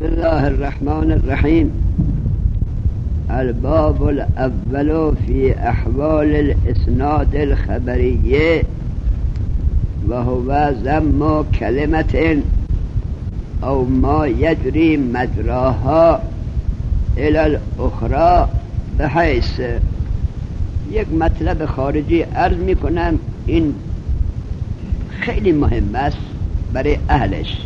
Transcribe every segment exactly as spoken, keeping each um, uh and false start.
بسم الله الرحمن الرحيم. الباب الأول في أحوال الإسناد الخبرية، وهو ذم كلمة أو ما يجري مجراها إلى الأخرى، بحيث یک مطلب خارجی عرض میکنم. این خیلی مهم است برای اهلش.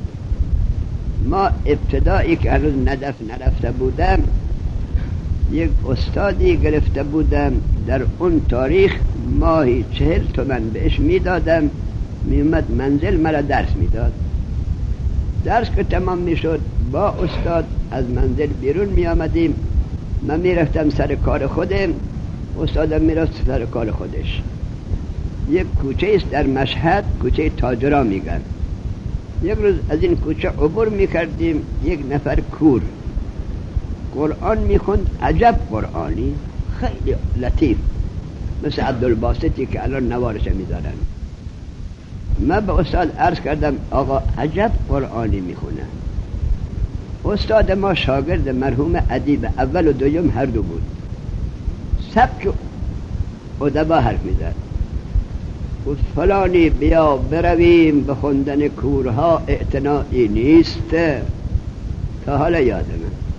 ما ابتدایی که هنوز ندف نرفته بودم، یک استادی گرفته بودم. در اون تاریخ ماهی چهل تومن بهش میدادم، میومد منزل مرا درس میداد. درس که تمام میشد با استاد از منزل بیرون میامدیم. من میرفتم سر کار خودم، استادم میرفت سر کار خودش. یک کوچه است در مشهد، کوچه تاجران میگن. یک روز از این کوچه عبور میکردیم، یک نفر کور قرآن میخوند. عجب قرآنی، خیلی لطیف، مثل عبدالباسطی که الان نوارش میدارن. من به استاد عرض کردم آقا عجب قرآنی میخونه. استاد ما شاگرد مرحوم ادیب اول و دوم هر دو بود. سبک ادبا حرف میزد. گفت فلانی بیا برویم به خوندن کورها، اعتنایی نیست. تا حالا یادمه.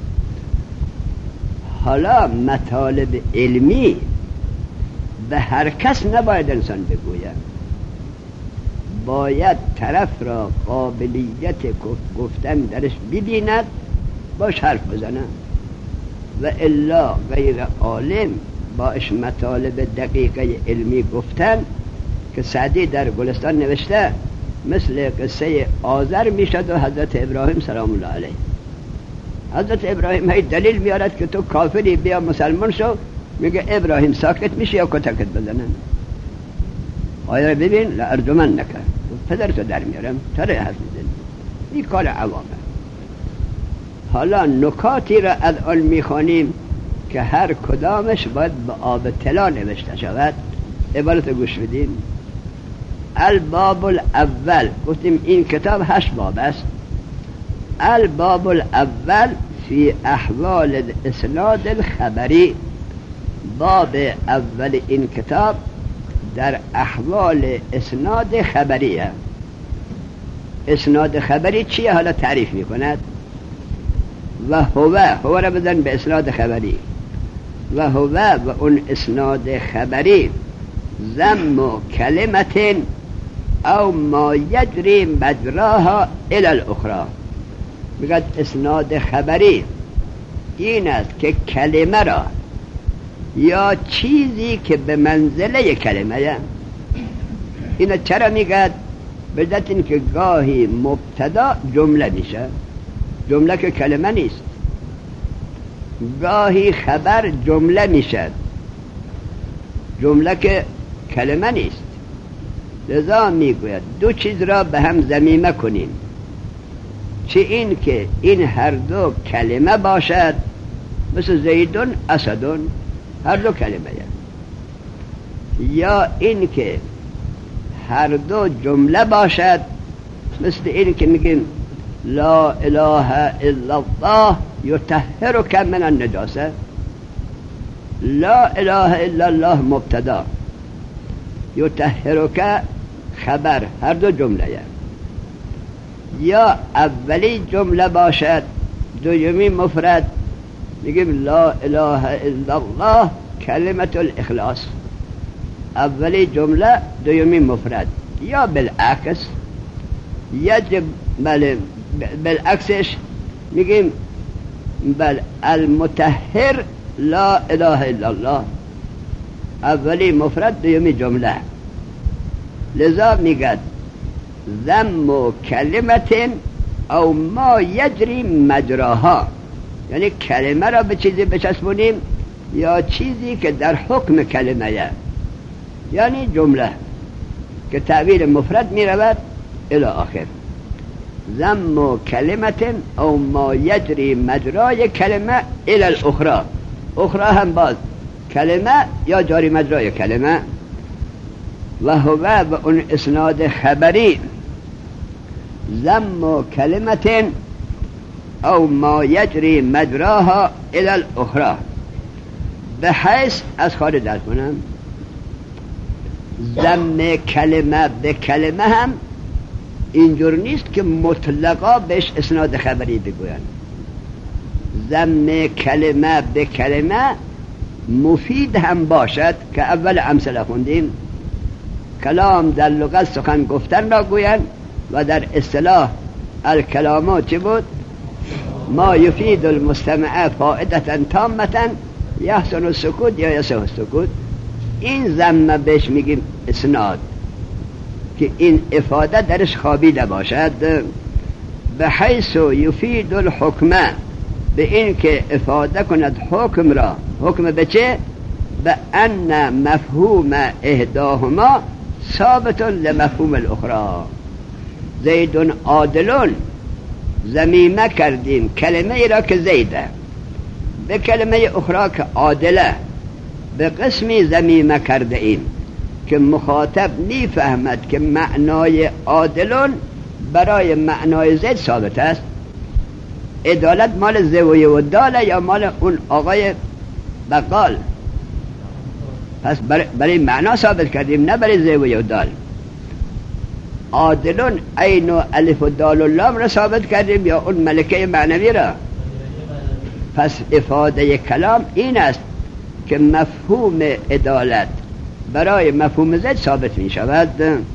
حالا مطالب علمی به هر کس نباید انسان بگوید، باید طرف را قابلیت گفتن درش ببیند، باش حرف بزنه، و الا غیر عالم باش مطالب دقیقه علمی گفتن که سعدی در گلستان نوشته مثل قصه آذر میشد و حضرت ابراهیم سلام الله علیه. حضرت ابراهیم هی دلیل میارد که تو کافری، بیا مسلمان شو. میگه ابراهیم ساکت میشه یا کتکت بزنن؟ آیا ببین لارجمن نکرد، پدرتو در میارم، تره حرف میزنی. این کار عوامه. حالا نکاتی را الان میخوانیم که هر کدامش باید به آب طلا نوشته شود. عبارت گوش بدین. الباب الاول، گفتیم این کتاب هشت باب است. الباب الاول فی احوال الاسناد الخبری، باب اول این کتاب در احوال اسناد خبریه. اسناد خبری چیه؟ حالا تعریف میکند. و هو هو را بزن به اسناد خبری. و هو و اون اسناد خبری ذم کلمت او ما یجری مجراها الی الاخرى. میگه اسناد خبری این است که کلمه را یا چیزی که به منزله کلمه، اینو چرا میگه؟ به جهت این که گاهی مبتدا جمله میشه، جمله که کلمه نیست. گاهی خبر جمله میشه، جمله که کلمه نیست. لذا میگوید دو چیز را به هم ضمیمه کنیم، چه این که این هر دو کلمه باشد، مثل زیدون اسدون، هر دو کلمه، یا این که هر دو جمله باشد، مثل این که میگیم لا اله الا الله یطهرک من النجاسه. لا اله الا الله مبتدا، یطهرک خبر، هر دو جمله. یا اولی جمله باشد، دومی مفرد، میگیم لا اله الا الله کلمت الاخلاص. اولی جمله، دومی مفرد. یا بالعکس، یجب بله بالعکسش میگیم بل المطهر لا اله الا الله، اولی مفرد، دومی جمله. لذا میگد ذم کلمت او ما یجری مجراها، یعنی کلمه را به چیزی بچسبونیم یا چیزی که در حکم کلمه، یعنی جمله که تعبیر مفرد می رود الی آخر. ذم کلمت او ما یجری مجرای کلمه الی الاخرى. اخرى هم باز کلمه یا جاری مجرای کلمه. و هو و اون اسناد خبری ذم کلمت او ما یجری مجراها الی الاخرى، به حیث از خارج درس کنم ضم کلمه به کلمه هم اینجور نیست که مطلقا بهش اسناد خبری بگوین. ضم کلمه به کلمه مفید هم باشد که اول امثله خوندیم، کلام در لغت سخن گفتن را گویند و در اصطلاح الکلامات چه بود؟ ما یفید المستمع فائدتا تامتا یحسن السکوت یا یصح السکوت. این ضم بهش میگیم اسناد که این افاده درش خوابیده باشد. به حیث یفید الحکمه، به این که افاده کند حکم را. حکم به چه؟ به ان مفهوم احداهما ثابت لمفهوم الاخرى. زیدون عادلون ضمیمه کردیم کلمه ای را که زیده به کلمه اخرى که عادله، به قسمی ضمیمه کرده ایم که مخاطب میفهمد که معنای عادلون برای معنای زید ثابت است. عدالت مال زوی و داله یا مال اون آقای بقال؟ پس برای, برای معنا ثابت کردیم، نه برای زوی و دال. عادلون عین و الف و دال و لام را ثابت کردیم یا اون ملکه معنوی را؟ پس افاده کلام این است که مفهوم عدالت برای مفهوم زید ثابت می شود.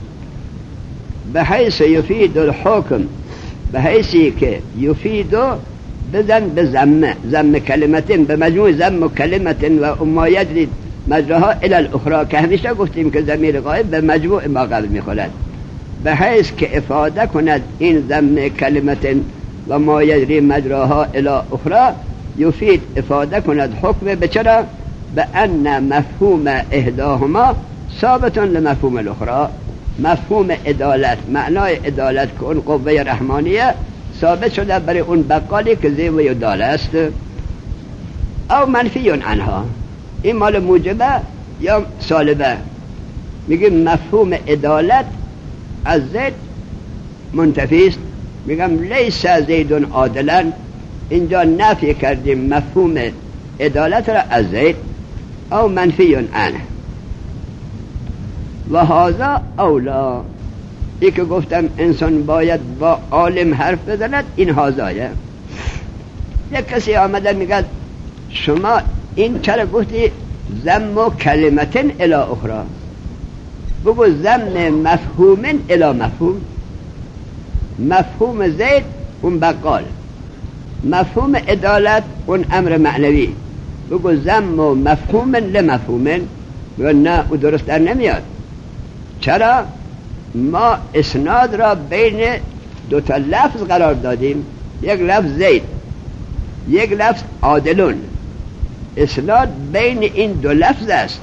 به حیث یفید الحکم، به حیثی که یفیدو بزن به زمه زم کلمتین، به مجموع زم کلمتین و اما یجری مجراها الی الاخرى، که همیشه گفتیم که ضمیر غایب به مجموع ما قبل می خورد. به حیث که افاده کند این زم کلمتین و ما یجری مجراها الی اخرى، یفید افاده کند حکم به چرا؟ به ان مفهوم احداهما ثابت لمفهوم الاخرى. مفهوم عدالت، معنای عدالت که اون قوه رحمانیه ثابت شده برای اون بقالی که زیب و یدال است. او منفی عنها، این مال موجبه یا سالبه. میگیم مفهوم عدالت از زید منتفی است، میگم لیس زیدون عادلا، اینجا نفی کردیم مفهوم عدالت را از زید. او منفی عنه و هذا اولا، ای که گفتم انسان باید با عالم حرف بزند، این هازایه. یک کسی آمده میگه شما این چرا گفتی ضم و کلمتن الی اخرى؟ بگو ضم مفهومن الی مفهوم. مفهوم زید اون بقال، مفهوم عدالت اون امر معنوی. بگو ضم و مفهومن لمفهومن. بگو نه، او درست در نمیاد. چرا؟ ما اسناد را بین دو تا لفظ قرار دادیم، یک لفظ زید، یک لفظ عادلون. اسناد بین این دو لفظ است،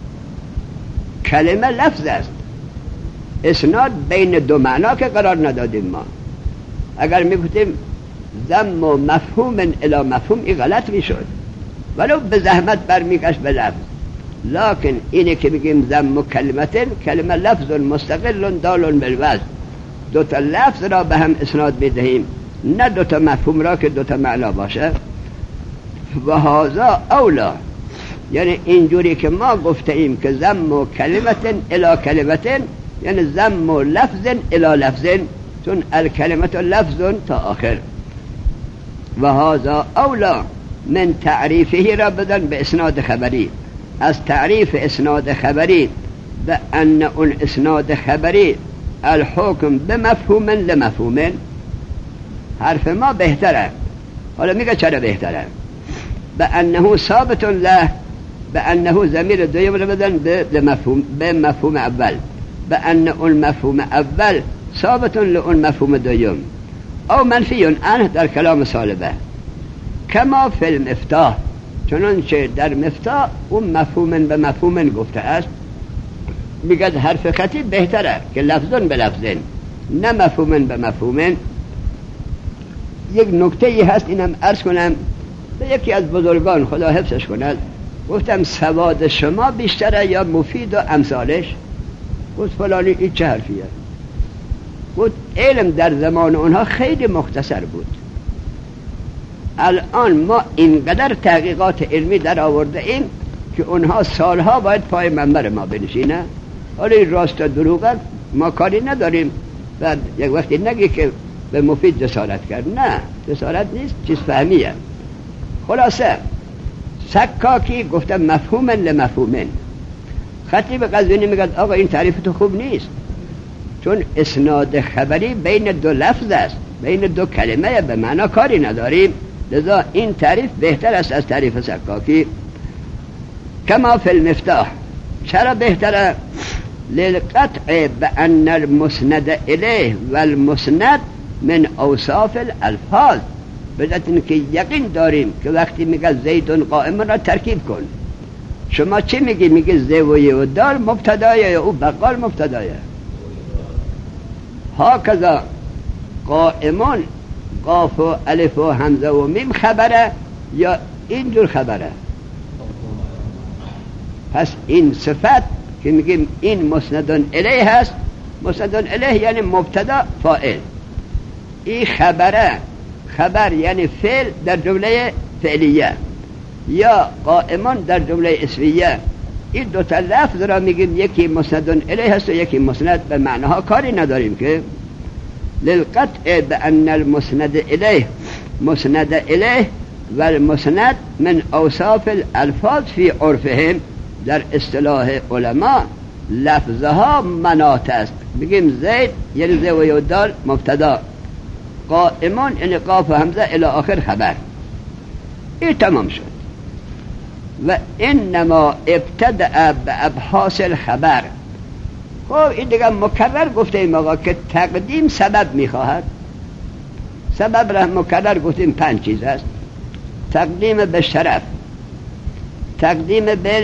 کلمه لفظ است. اسناد بین دو معنا که قرار ندادیم ما. اگر میگفتیم ضم و مفهوم الی مفهوم، این غلط میشد، ولو به زحمت برمیگشت به لفظ. لکن اینه که بگیم ضم و کلمتن، کلمه لفظ مستقل دال بالوزن، دو تا لفظ را به هم اسناد بدهیم، نه دو تا مفهوم را که دو تا معنا باشه. و هذا اولا، یعنی اینجوری که ما گفته ایم که ضم و کلمتن الی کلمتن، یعنی ضم و لفظ الی لفظن، چون الکلمت لفظ تا آخر. و هذا اولا من تعریفه را بدن به اسناد خبری. از تعریف اسناد خبری به ان اون اسناد خبری الحکم به مفهوم لمفهوم، حرف ما بهتره. حالا میگه چرا بهتره؟ به انه ثابت له، به انه ضمیر دویم رو بدن به مفهوم، به مفهوم اول، به ان اون مفهوم اول ثابت لون مفهوم دویم. او منفی عنه در کلام سالبه، کما فی المفتاح، چنانچه در مفتاح اون مفهومن به مفهومن گفته است. میگه حرف خطی بهتره که لفظن به لفظن، نه مفهومن به مفهومن. یک نکته ای هست، اینم عرض کنم به یکی از بزرگان، خدا حفظش کند. گفتم سواد شما بیشتره یا مفید و امثالش؟ گفت فلانی این چه حرفیه؟ گفت علم در زمان اونها خیلی مختصر بود، الان ما اینقدر تحقیقات علمی در آورده ایم که اونها سالها باید پای منبر ما بنشینه. حالا این راست و دروغ ما کاری نداریم. بعد یک وقتی نگی که به مفید جسارت کرد، نه جسارت نیست، چیز فهمیه. خلاصه سکاکی گفته مفهومن لمفهومن. خطیب قزوینی میگه آقا این تعریف تو خوب نیست، چون اسناد خبری بین دو لفظ است، بین دو کلمه، به معنا کاری نداریم، لذا این تعریف بهتر است از تعریف سکاکی. کما فی المفتاح. چرا بهتره؟ للقطع بأن المسند الیه والمسند من اوصاف الالفاظ. بذات اینکه یقین داریم که وقتی میگه زیدون قائم را ترکیب کن، شما چی میگی؟ میگی زیوی و دال مبتدایه یا او بقال مبتدایه. ها کذا قائمون قاف و الف و همزه و میم خبره یا اینجور خبره. پس این صفت که میگیم این مسندون الیه هست، مسندون الیه یعنی مبتدا فاعل، این خبره، خبر یعنی فعل در جمله فعلیه، یا قائمون در جمله اسمیه. این دو تا لفظ را میگیم یکی مسندون الیه هست و یکی مسند، به معناها کاری نداریم که. للقطع بأن المسند الیه مسند الیه و المسند من اوصاف الالفاظ فی عرفهم. در اصطلاح علما لفظها مناط است. بگیم زید یعنی زی و دال مبتدا، قائمون یعنی قاف و همزه الی آخر خبر. این تمام شد. و انما ابتدأ بابحاث الخبر. خب این دیگه مکرر گفتیم آقا که تقدیم سبب میخواهد. سبب را مکرر گفتیم پنج چیز است: تقدیم به شرف، تقدیم بل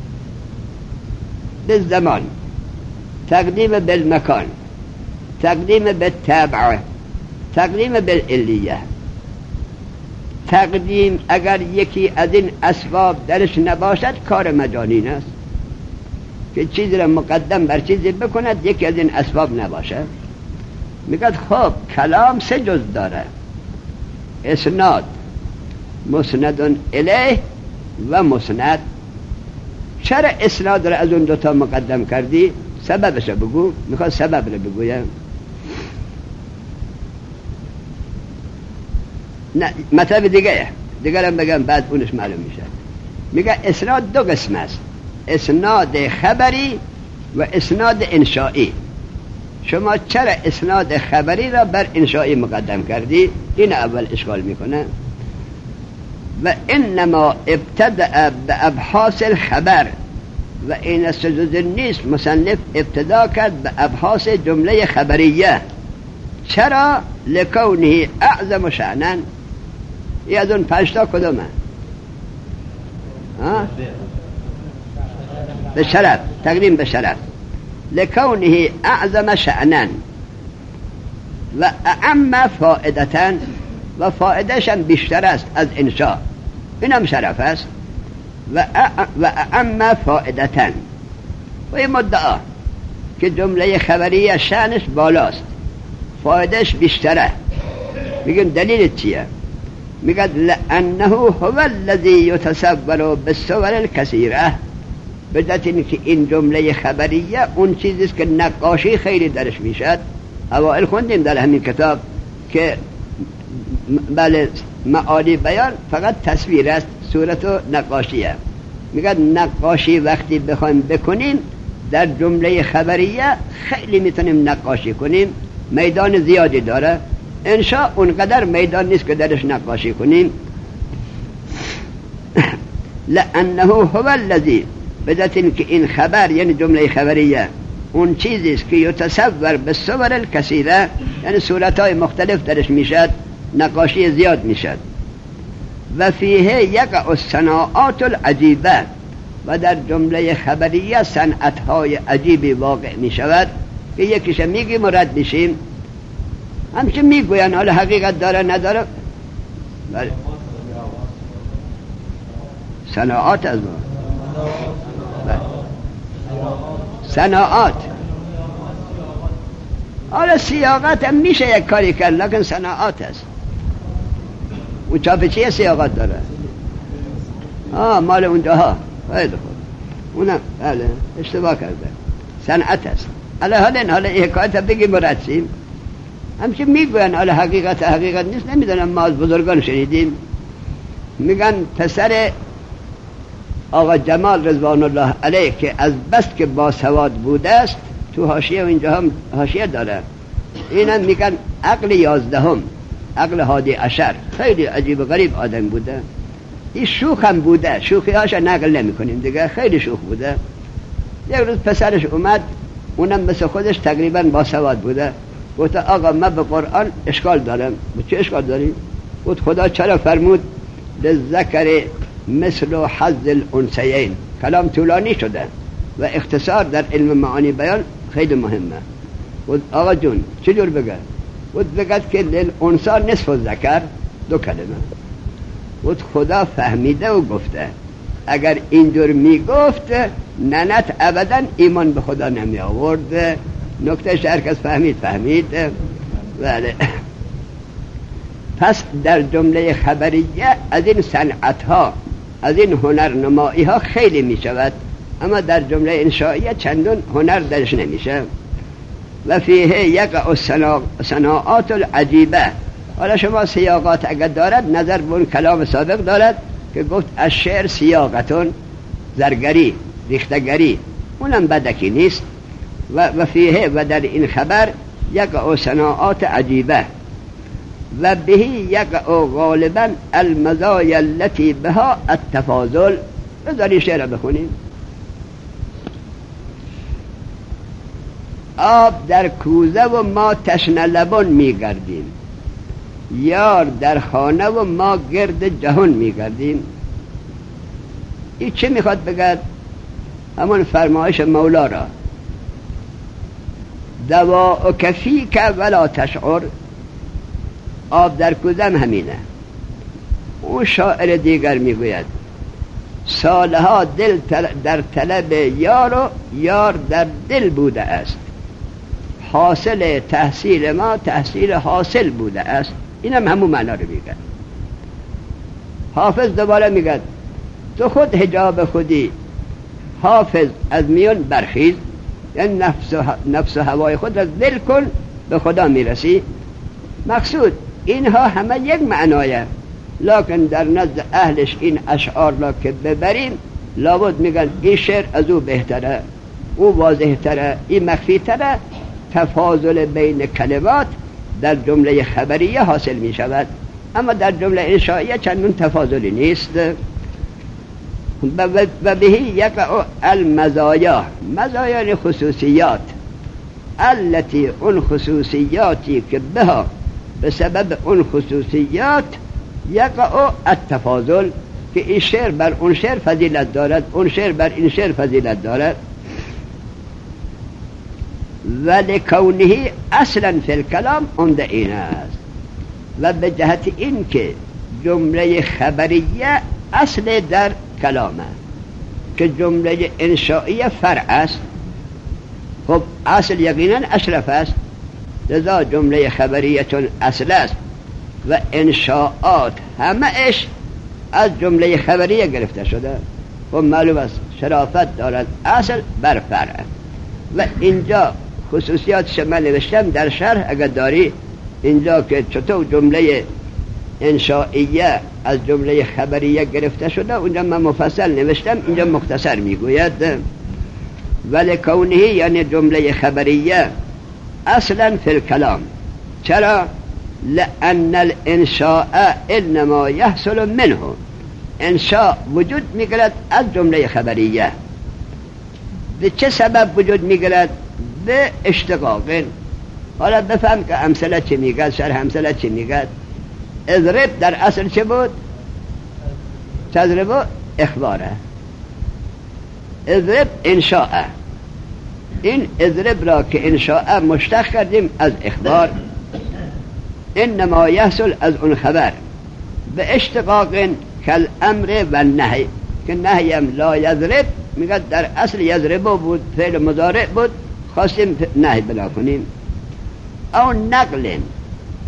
بالزمان، تقدیم بالمکان، تقدیم بالتابع، تقدیم بالعلیه. تقدیم اگر یکی از این اسباب درش نباشد کار مجانین است، که چیزی را مقدم بر چیزی بکند یکی از این اسباب نباشد. میگد خب کلام سه جز داره: اسناد، مسندون الیه و مسند. چرا اسناد را از اون دوتا مقدم کردی؟ سببش رو بگو. میخواد سبب رو بگویم. نه مطلب دیگه دیگه هم بگم بعد اونش معلوم میشه. میگه اسناد دو قسم است: اسناد خبری و اسناد انشائی. شما چرا اسناد خبری را بر انشائی مقدم کردی؟ این اول اشکال میکنه. و انما ابتدأ بابحاث الخبر. و این سجود نیست، مصنف ابتدا کرد به ابحاث جمله خبریه. چرا؟ لکونه اعظم شأنن. ای از اون پنجتا کدومه؟ به شرف، تقدیم به شرف. لکونه اعظم شأنن و اعم فائدتن، و فائدهشم بیشتر است از انشاء. اینم شرف است. و اعم فائدتن. و این مدعا که جمله خبریه شأنش بالاست، فایدهش بیشتره. میگن دلیل چیه؟ میگن لانه هو الذی یتصور بالصور الکثیره. بدت این که این جمله خبریه اون چیزیست که نقاشی خیلی درش میشد. اوائل خوندیم در همین کتاب که بله معانی بیان فقط تصویر است، صورت و نقاشیه. میگن نقاشی وقتی بخوایم بکنیم در جمله خبریه خیلی میتونیم نقاشی کنیم، میدان زیادی داره. انشاء اونقدر میدان نیست که درش نقاشی کنیم. لانه هو الذی، بدت این که این خبر یعنی جمله خبریه اون چیزیست که یتصور بالصور الکثیره، یعنی صورتهای مختلف درش میشد، نقاشی زیاد میشد. و فیه یقع الصناعات العجیبه، و در جمله خبریه صنعتهای عجیبی واقع میشود که یکیش میگیم و رد میشیم. همچه میگوین، حالا حقیقت داره نداره. بله. صناعات از ما بله. صناعات، حالا سیاقت هم میشه یک کاری کرد، لیکن صناعات است. اون چاپ چیه سیاقات داره؟ آه مال اونجا ها. خیلی خوب، اونم بله اشتباه کرده، صنعت است. حالا حالا حالا حکایت بگی مرسیم همچه میگوین، حالا حقیقت حقیقت نیست نمیدونم، ما از بزرگان شنیدیم میگن پسر آقا جمال رضوان الله علیه که از بس که باسواد بوده است، تو حاشیه و اینجا هم حاشیه داره، اینم میگن عقل یازدهم، عقل هادی عشر، خیلی عجیب و غریب آدم بوده. این شوخ هم بوده، شوخی هاش نقل نمی کنیم دیگه، خیلی شوخ بوده. یک روز پسرش اومد، اونم مثل خودش تقریبا باسواد بوده، گفت آقا من به قرآن اشکال دارم. چه اشکال داری؟ گفت خدا چرا فرمود للذکر مثل حظ الانثیین؟ کلام طولانی شده و اختصار در علم معانی بیان خیلی مهمه. گفت آقا جون چجور بگه؟ گفت بگد که للانثی نصف الذکر، دو کلمه. گفت خدا فهمیده و گفته، اگر اینجور میگفت ننت ابدا ایمان به خدا نمی آورد. نکته شرکت فهمید فهمید بله. پس در جمله خبریه از این صنعت ها، از این هنرنمایی ها خیلی می شود، اما در جمله انشائیه چندون هنر درش نمیشه. و فیه یقع صناعات العجیبه. حالا شما سیاقات اگر دارد نظر به اون کلام سابق دارد که گفت از شعر سیاقتون، زرگری، ریختگری، اونم بدکی نیست. و, و فیه و در این خبر یقع صناعات عجیبه و بهی یقع غالبا المزایا التي بها التفاضل. بذاری شعر بخونیم. آب در کوزه و ما تشنه لبان میگردیم، یار در خانه و ما گرد جهان میگردیم. این چه میخواد بگد؟ همون فرمایش مولا را، دوا کفیک ولا تشعر. آب در کوزه همینه. اون شاعر دیگر میگوید سالها دل در طلب یار و یار در دل بوده است، حاصل تحصیل ما تحصیل حاصل بوده است. اینم همون معنا رو میگه. حافظ دوباره میگه تو خود حجاب خودی حافظ از میان برخیز، یعنی نفس و, نفس و هوای خود را دل کن به خدا میرسی. مقصود اینها همه یک معنایه، لکن در نزد اهلش این اشعار را که ببریم لابد میگن این شعر از او بهتره، او واضح تره، این مخفی تره. تفاضل بین کلمات در جمله خبریه حاصل می شود، اما در جمله انشائیه چندون تفاضلی نیست. و بهی یقع المزایا، مزایا خصوصیات، التي اون خصوصیاتی که بها به سبب اون خصوصیات یقع التفاضل، که این شعر بر اون شعر فضیلت دارد، اون شعر بر این شعر فضیلت دارد. ولکونه اصلا فی الکلام عمده این است، و به جهت این که جمله خبریه اصل در کلامه، که جمله انشائیه فرع است. خب اصل یقینا اشرف است، لذا جمله خبریه چون اصل است و انشاءات همه اش از جمله خبریه گرفته شده، خب معلوم است شرافت دارد اصل بر فرع. و اینجا خصوصیاتش من نوشتم در شرح اگر داری، اینجا که چطور جمله انشائیه از جمله خبریه گرفته شده اونجا من مفصل نوشتم، اینجا مختصر میگوید. ولی کونه یعنی جمله خبریه اصلا فی الکلام. چرا؟ لأن الانشاء انما یحصل منه، انشاء وجود میگرد از جمله خبریه. به چه سبب وجود میگرد؟ به اشتقاق. حالا بفهم که امثله چی میگه، شرح امثله چی میگه. اضرب در اصل چه بود؟ تضرب اخباره. اضرب انشاء، این اضرب را که انشاء مشتق کردیم از اخبار، انما یحصل از اون خبر به اشتقاق کل امر و نهی، که نهی هم لا یضرب میگه در اصل یضرب بود، فعل مضارع بود، خواستیم نهی بلا کنیم. او نقل،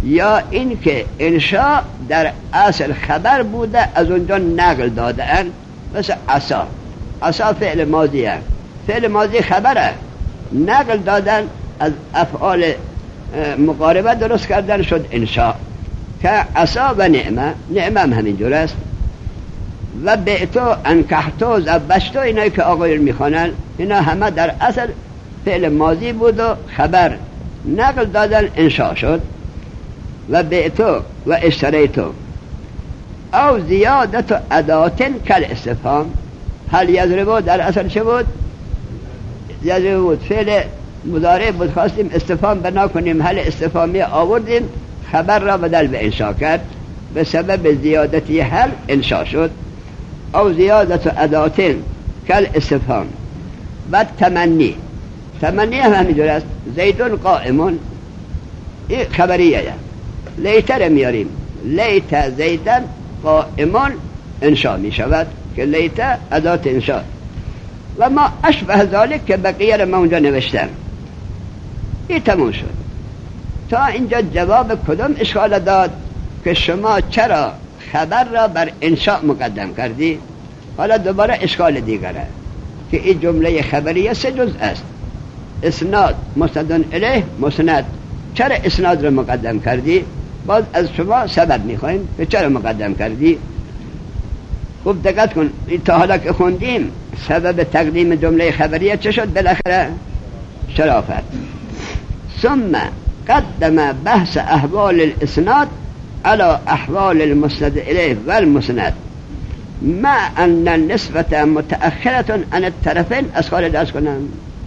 یا این که انشاء در اصل خبر بوده از اونجا نقل دادن، مثل عصا. عصا فعل ماضیه، فعل ماضی خبره، نقل دادن از افعال مقاربه درست کردن شد انشاء. که عصا و نعمه، نعمه هم همینجور است. و بعتو، انکحتو، زبشتو، اینایی که آقایون میخوانن اینا همه در اصل فعل ماضی بود و خبر نقل دادن انشاء شد. و بعتو و اشتریتو او زیادت اداتن کل استفهام. هل یضربو در اصل چه بود؟ یضربو بود، فعل مضارع بود، خواستیم استفهام بنا کنیم، هل استفهامی آوردیم، خبر را بدل به انشاء کرد، به سبب زیادتی هل انشاء شد. او زیادت اداتن کل استفهام. و تمنی، تمنی هم همینجور است. زیدون قائمون، این خبریه. لیتر میاریم، لیت زیدن قائمون انشاء می شود که لیت ادات انشاء. و ما اشبه ذالک که بقیه را ما اونجا نوشتم. این تموم شد. تا اینجا جواب کدام اشکال داد که شما چرا خبر را بر انشاء مقدم کردی؟ حالا دوباره اشکال دیگره که این جمله خبریه سه جزء است: اسناد، مسند الیه، مسند. چرا اسناد را مقدم کردی؟ باز از شما سبب میخوایم که چرا مقدم کردی. خوب دقت کن، تا حالا که خوندیم سبب تقدیم جمله خبریه چه شد؟ بالاخره شرافت. ثم قدم بحث احوال الاسناد على احوال المسند الیه و المسند مع ان النسبة متأخرة عن الطرفین. از خارج از کنم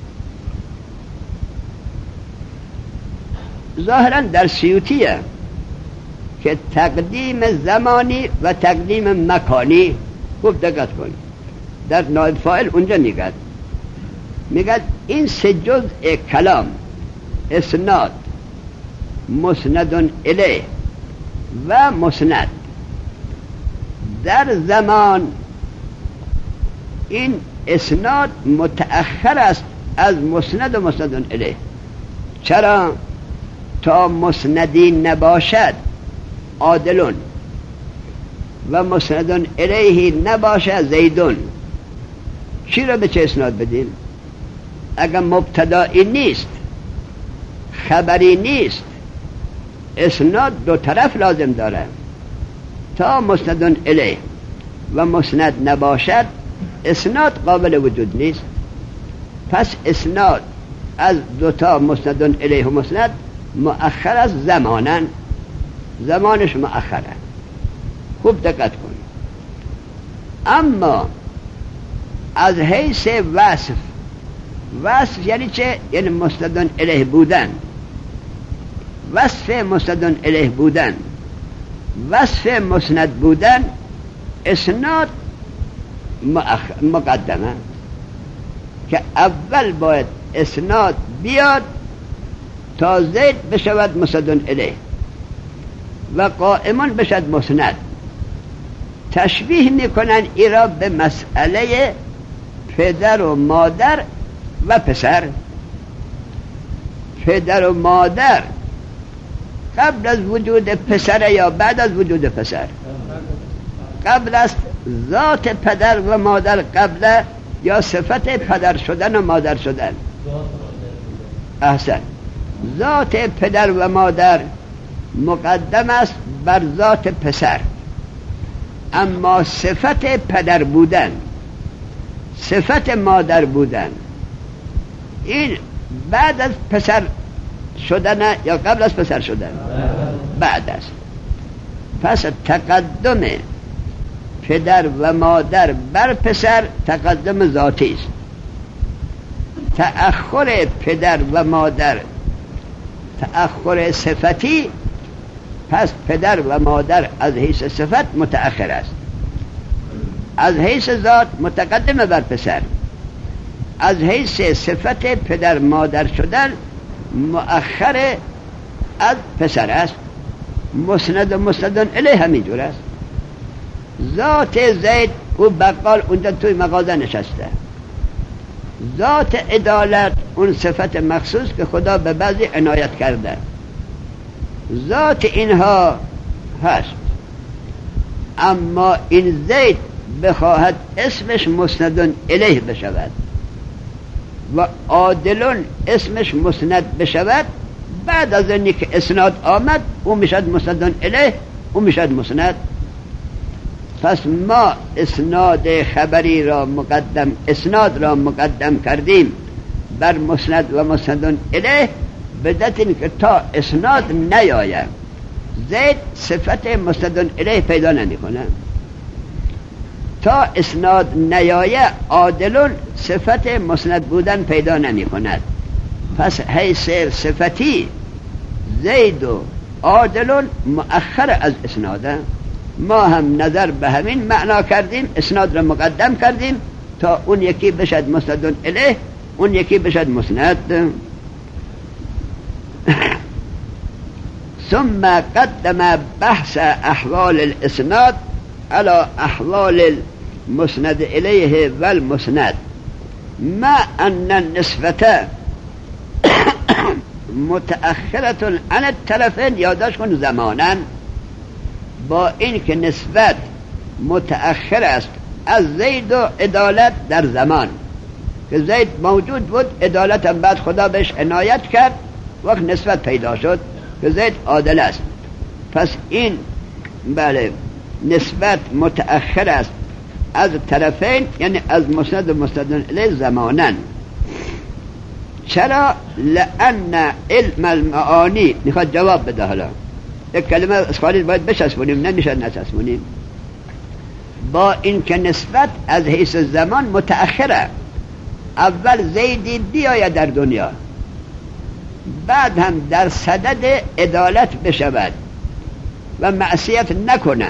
ظاهرا در سیوطیه که تقدیم زمانی و تقدیم مکانی، خوب دقت کن، در نائب فاعل اونجا میگد میگد این سه جزء کلام، اسناد، مسند الیه و مسند، در زمان این اسناد متأخر است از مسند و مسند الیه. چرا؟ تا مسندی نباشد عادلون و مسند الیه نباشد زیدون، چی را به چه اسناد بدیم؟ اگر مبتدایی نیست، خبری نیست، اسناد دو طرف لازم داره. تا مسند الیه و مسند نباشد اسناد قابل وجود نیست. پس اسناد از دو تا مسند الیه و مسند مؤخر از زمانن، زمانش مؤخره. خوب دقت کن. اما از حیث وصف، وصف یعنی چه؟ یعنی مسند الیه بودن، وصف مسند الیه بودن، وصف مسند بودن، اسناد مقدمه که اول باید اسناد بیاد تا زید بشود مسند الیه و قائمون بشود مسند. تشبیه میکنن ای را به مسئله پدر و مادر و پسر. پدر و مادر قبل از وجود پسر یا بعد از وجود پسر؟ قبل است. ذات پدر و مادر قبل یا صفت پدر شدن و مادر شدن؟ احسن. ذات پدر و مادر مقدم است بر ذات پسر، اما صفت پدر بودن، صفت مادر بودن، این بعد از پسر شدن یا قبل از پسر شدن؟ بعد است. پس تقدم پدر و مادر بر پسر تقدم ذاتی است. تأخر پدر و مادر تأخر صفتی، پس پدر و مادر از حیث صفت متأخر است، از حیث ذات متقدم بر پسر، از حیث صفت پدر مادر شدن مؤخر از پسر است. مسند و مسند الیه همینجور است. ذات زید او بقال اونجا توی مغازه نشسته، ذات عدالت اون صفت مخصوص که خدا به بعضی عنایت کرده، ذات اینها هست. اما این زید بخواهد اسمش مسند الیه بشود و عادلون اسمش مسند بشود، بعد از اینی که اسناد آمد او میشد مسند الیه، او میشد مسند. پس ما اسناد خبری را مقدم اسناد را مقدم کردیم بر مسند و مسند الیه، بدت این که تا اسناد نیاید زید صفت مسند الیه پیدا نمی کنه. تا اسناد نیاید عادلون صفت مسند بودن پیدا نمی کند. پس حیث صفتی زید و عادلون مؤخر از اسناده. ما هم نظر به همین معنا کردیم، اسناد را مقدم کردیم تا اون یکی بشد مسند الیه، اون یکی بشد مسند. ثم قدم بحث احوال الاسناد على احوال المسند الیه والمسند، ما ان النسبة متأخرة عن الطرفین. یادش کن زمانا، با این که نسبت متأخر است از زید و عدالت در زمان که زید موجود بود، عدالت هم بعد خدا بهش عنایت کرد، وقت نسبت پیدا شد که زید عادل است. پس این بله نسبت متأخر است از طرفین، یعنی از مسند و مسند الیه زمانا. چرا؟ لأن علم المعانی. میخواد جواب بده. حالا یک کلمه از خارج باید بچسبونیم، نمیشه نچسبونیم. با این که نسبت از حیث زمان متأخره، اول زیدی بیاید در دنیا، بعد هم در صدد عدالت بشود و معصیت نکنه،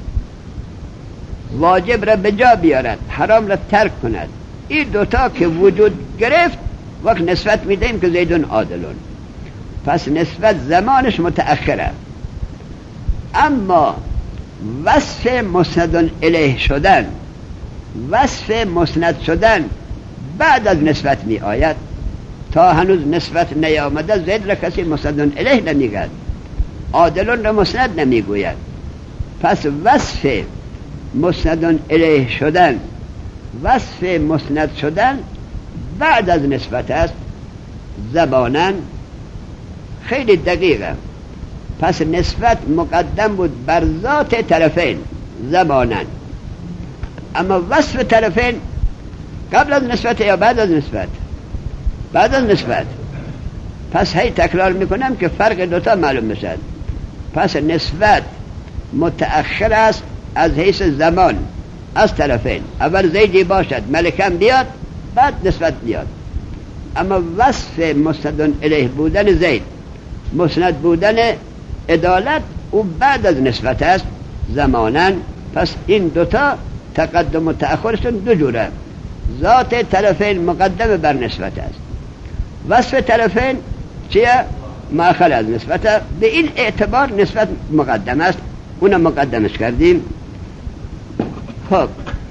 واجب را به جا بیارد، حرام را ترک کند. این دوتا که وجود گرفت وقت نسبت میدهیم که زیدون عادلون. پس نسبت زمانش متأخره. اما وصف مسند الیه شدن، وصف مسند شدن بعد از نسبت می آید. تا هنوز نسبت نیامده زید را کسی مسند الیه نمیگوید، عادلون را مسند نمیگوید. پس وصف مسند الیه شدن، وصف مسند شدن بعد از نسبت است زبانن. خیلی دقیقه. پس نسبت مقدم بود بر ذات طرفین زبانن، اما وصف طرفین قبل از نسبت یا بعد از نسبت؟ بعد از نسبت. پس هی تکرار میکنم که فرق دوتا معلوم بشد. پس نسبت متأخر است از حیث زمان از طرفین. اول زیدی باشد، ملکم بیاد، بعد نسبت بیاد. اما وصف مسند الیه بودن زید، مسند بودن عدالت، او بعد از نسبت است زمانا. پس این دوتا تقدم و تأخرشون دو جوره. ذات طرفین مقدم بر نسبت است، وصف طرفین چیه؟ مؤخر از نسبت. به این اعتبار نسبت مقدم است، اونم مقدمش کردیم. خب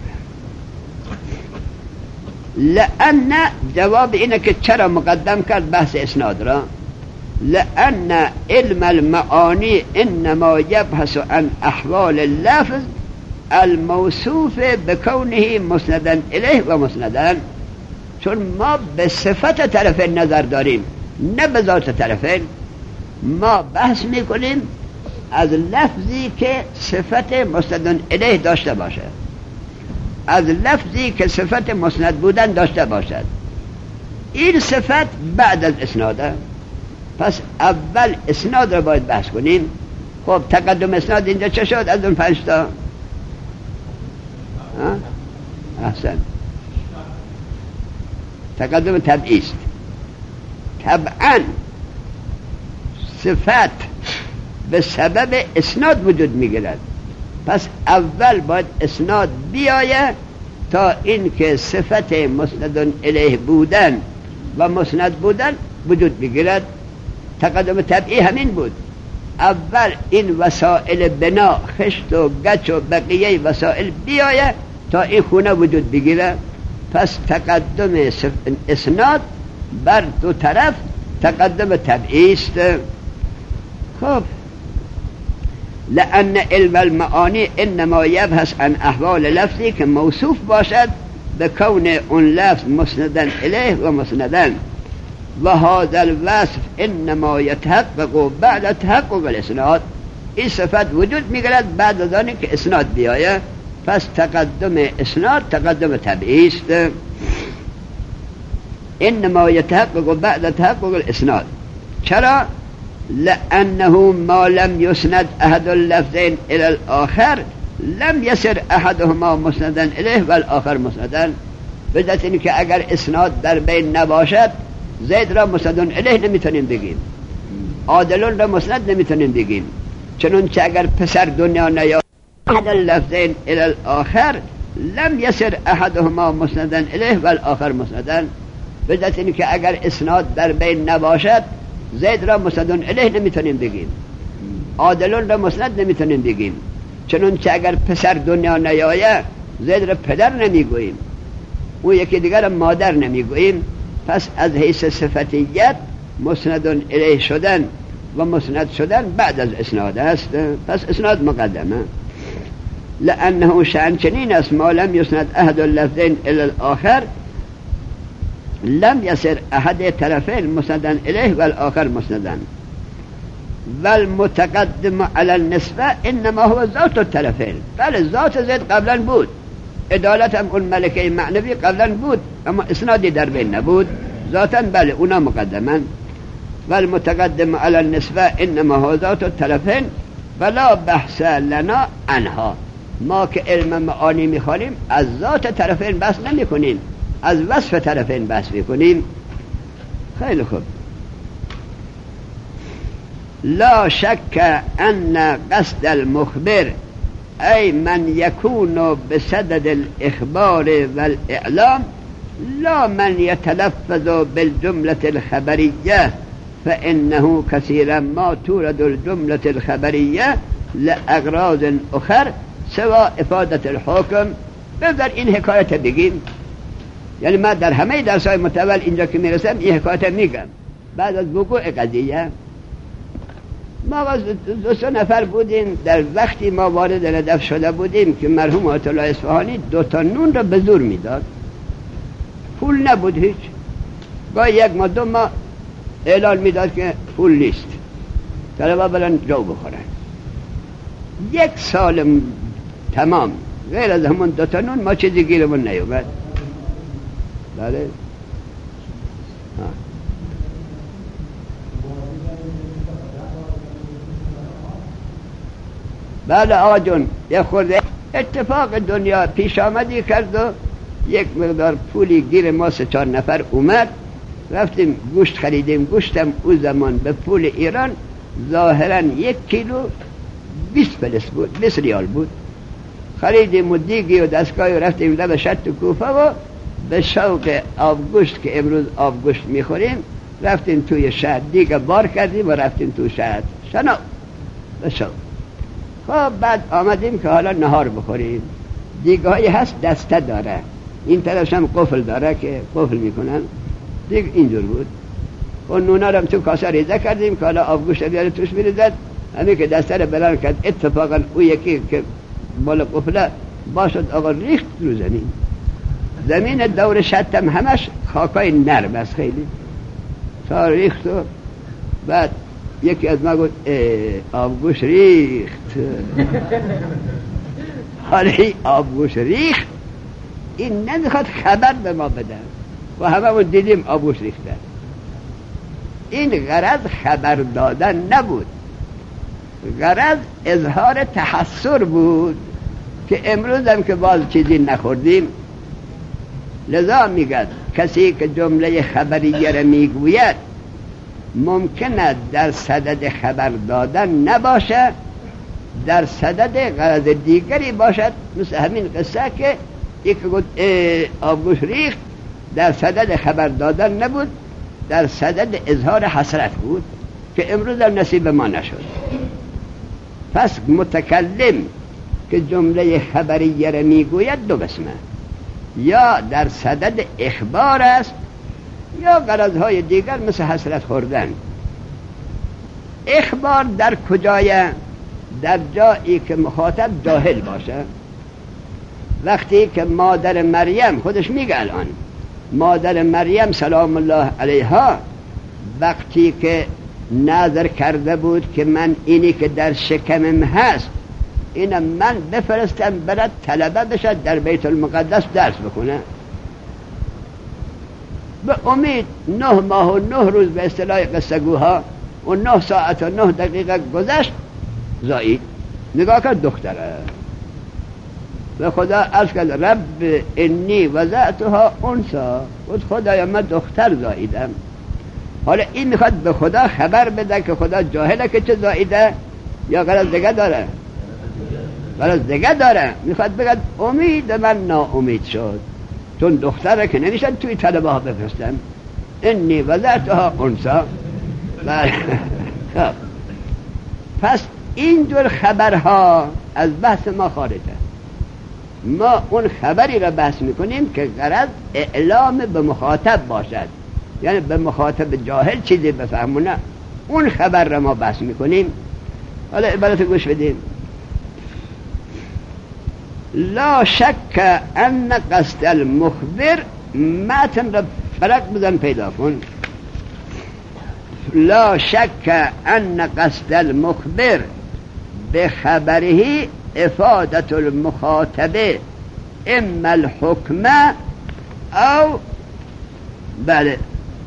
لأن جواب اینه که چرا مقدم کرد بحث اسناد را. لأن علم المعانی انما یبحث عن احوال اللفظ الموصوف بکونه مسندن الیه و مسندن. چون ما به صفت طرفین نظر داریم، نه به ذات طرفین. ما بحث میکنیم از لفظی که صفت مسندن الیه داشته باشه، از لفظی که صفت مسند بودن داشته باشد. این صفت بعد از اسناده. پس اول اسناد را باید بحث کنیم. خب تقدم اسناد اینجا چه شد از اون پنج تا؟ احسن، تقدم طبعی است. طبعا صفت به سبب اسناد وجود میگیرد. پس اول باید اسناد بیاید تا این که صفت مسند الیه بودن و مسند بودن وجود بگیرد. تقدم طبعی همین بود. اول این وسائل بنا، خشت و گچ و بقیه وسائل بیاید تا این خونه وجود بگیره. پس تقدم اسناد بر دو طرف تقدم طبعی است. خب لأن علم المعانی انما یبحث عن احوال لفظی که موصوف باشد به کون اون لفظ مسندن الیه و مسندن و هذا الوصف انما یتحقق بعد تحقق الاسناد. این صفت وجود میگیرد بعد از آنی که اسناد بیاید. پس تقدم اسناد تقدم طبیعی است. انما یتحقق بعد تحقق الاسناد. چرا؟ لانه ما لم يسند احد اللفظين الى الاخر لم يصير احدهما مسندا الیه و الاخر مسندا. بدت اینه که اگر اسناد در بین نباشد زید را مسند الیه نمیتونیم بگیم، عادلون را مسند نمیتونیم بگیم. چنانچه اگر پسر دنیا نیاد احد اللفظين الى الاخر لم يصير احدهما مسندا الیه و الاخر مسندا. بدت اینه که اگر اسناد در بین نباشد زید را مسند الیه نمیتونیم بگیم، عادلون را مسند نمیتونیم بگیم. چنانچه اگر پسر دنیا نیاید زید را پدر نمیگوییم، او یکی دیگر را مادر نمیگوییم. پس از حیث صفتیت مسند الیه شدن و مسند شدن بعد از اسناد است. پس اسناد مقدمه. لانه شأن چنین است ما لم یسند احد اللفظین الی الاخر لم يصير احد طرفين مسندا اليه والاخر مسندا والمتقدم على النسبه انما هو ذات الطرفين. بله ذات زید قبلا بود، عدالت هم اون ملکه معنوی قبلا بود، اما اسنادی در بین نبود. ذاتا بله اونا مقدما. والمتقدم على النسبه انما هو ذات الطرفين ولا بحث لنا عنها. ما که علم معانی میخوانیم از ذات طرفین بحث نمی کنیم، از وصف طرفین بحث میکنیم. خیلی خوب. لا شک ان قصد المخبر ای من یکون بصدد الاخبار والاعلام لا من يتلفظ بالجملة الخبرية فإنه كثيرا ما تورد الجملة الخبرية لأغراض أخر سوا افادت الحکم. بذار این حکایت بگیم، یعنی من در همه درسای متول اینجا که میرسم این حکایت میگم. بعد از وقوع قضیه ما دو سه نفر بودیم، در وقتی ما وارد ردف شده بودیم که مرحوم آیت الله اصفهانی دو تا نون را به زور میداد، پول نبود هیچ. با یک ما دو ما اعلان میداد که پول نیست، طلبا برن جو بخورن. یک سال تمام غیر از همون دو تا نون ما چیزی گیرمون نیومد. بله بله آقا جون، یک خورده اتفاق دنیا پیش آمدی کرد و یک مقدار پولی گیر ما سه چهار نفر اومد. رفتیم گوشت خریدیم. گوشتم او زمان به پول ایران ظاهرا یک کیلو بیست فلس بود، بیست ریال بود. خریدیم و دیگی و دستگاهی و رفتیم لب شط کوفه و به شوق آبگوشت که امروز آبگوشت میخوریم رفتیم توی شهر، دیگه بار کردیم و رفتیم توی شهر شنا به شوق. خب بعد آمدیم که حالا نهار بخوریم. دیگه هایی هست دسته داره، این طرفش هم قفل داره که قفل میکنن. دیگه اینجور بود و نونا رو تو کاسه ریزه کردیم که حالا آبگوشت بیاره توش میریزد. همین که دسته رو بلند کرد اتفاقا او یکی که بالا قفله باشد آقا ریخت رو زمین. زمین دور شتم همش خاکای نرم است خیلی. تا ریخت و بعد یکی از ما گفت آبگوشت ریخت. حالا آبگوشت ریخت این نمیخواد خبر به ما بدن و همه ما دیدیم آبگوشت ریخته. این غرض خبر دادن نبود، غرض اظهار تحسر بود که امروز هم که باز چیزی نخوردیم. لذا میگد کسی که جمله خبریه را میگوید ممکنه در صدد خبر دادن نباشه، در صدد غرض دیگری باشد. مثل همین قصه که یک گفت آبگوشت ریخت در صدد خبر دادن نبود، در صدد اظهار حسرت بود که امروز هم نصیب ما نشد. پس متکلم که جمله خبریه را میگوید دو قسمه، یا در صدد اخبار است یا غرضهای دیگر مثل حسرت خوردن. اخبار در کجایه؟ در جایی که مخاطب جاهل باشه. وقتی که مادر مریم خودش میگه الان مادر مریم سلام الله علیها وقتی که نظر کرده بود که من اینی که در شکمم هست اینم من بفرستم برد طلبه بشه در بیت المقدس درس بکنه، به امید نه ماه و نه روز به اصطلاح قصه گوها و نه ساعت و نه دقیقه گذشت زایید. نگاه کرد دختره و خدا عرض کرد رب انی وضعتها انثی، گفت خدایا من دختر زاییدم. حالا این میخواد به خدا خبر بده که خدا جاهله که چه زاییده یا غرض دیگه داره؟ غرض دیگه داره، میخواد بگه امید من ناامید شد چون دختره که نمیشن توی طلبه ها بفرستن. انی وضعتها انثی. پس اینجور خبرها از بحث ما خارجه. ما اون خبری را بحث میکنیم که غرض اعلام به مخاطب باشد، یعنی به مخاطب جاهل چیزی بفهمونه، اون خبر را ما بحث میکنیم. حالا عبارت گوش بدیم. لا شک ان قصد المخبر، متن را فرق بزن پیدا کن. لا شک ان قصد المخبر بخبره افادت المخاطبه اما الحکم او بله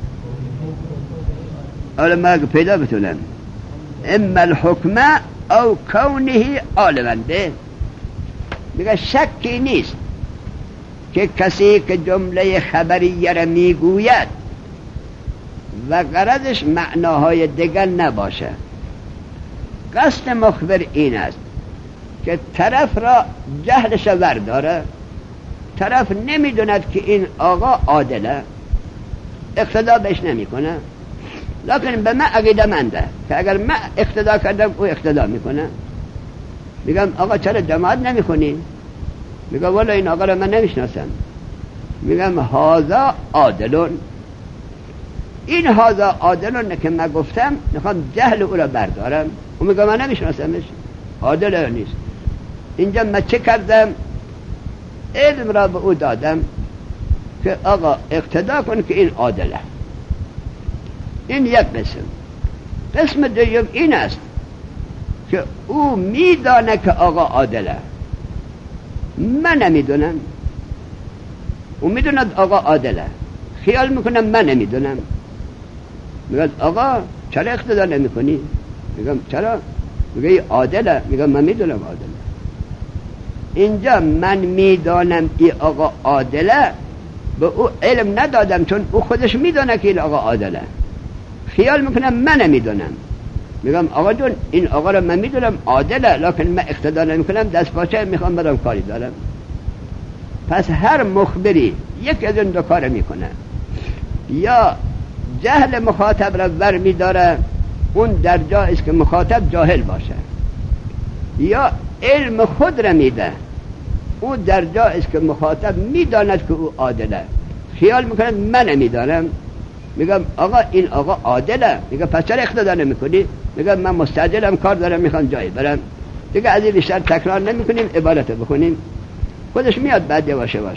علماء پیدا بتونن اما الحکم او کونه عالما به. میگه شکی نیست که کسی که جمله خبریه را میگوید و غرضش معناهای دیگر نباشه. قصد مخبر این است که طرف را جهلش ورداره، طرف نمیدوند که این آقا عادله، اقتدا بهش نمیکنه، لکن به من عقیده منده که اگر من اقتدا کردم او اقتدا میکنه. میگم آقا چرا جماعت نمیکنی؟ میگم والا این آقا را من نمیشناسم. میگم هذا عادلون. این هذا عادلون که من گفتم میخوام جهل او را بردارم. و میگم من نمیشناسمش، عادل نیست. اینجا من چه کردم؟ علم را به او دادم که آقا اقتدا کن که این عادله. این یک قسم. قسم دوم این است که او میدانه که آقا عادله، من نمیدونم. او میدوند آقا عادله، خیال میکنم من نمیدونم. میگه آقا چرا اقتدا نمی کنی؟ میگم چرا؟ میگه عادله. میگم من میدونم عادله. اینجا من میدانم این آقا عادله، به او علم ندادم چون او خودش میدونه که این آقا عادله، خیال میکنم من نمیدونم. میگم آقا جون این آقا رو من میدونم عادله، لکن من اقتدا نمیکنم، دست پاچه میخوام برام کاری دارم. پس هر مخبری یک از این دو کار میکنه، یا جهل مخاطب را ور میداره، اون در جایی است که مخاطب جاهل باشه، یا علم خود را میده، او در جایی است که مخاطب میداند که او عادله، خیال میکنه من نمیدانم. میگم آقا این آقا عادله. میگه پس چرا اقتدا نمیکنی؟ میگم من مستعجلم، کار دارم، میخوام جایی برم. دیگه از این بیشتر تکرار نمیکنیم، عبارت بکنیم، خودش میاد بعد یواش یواش.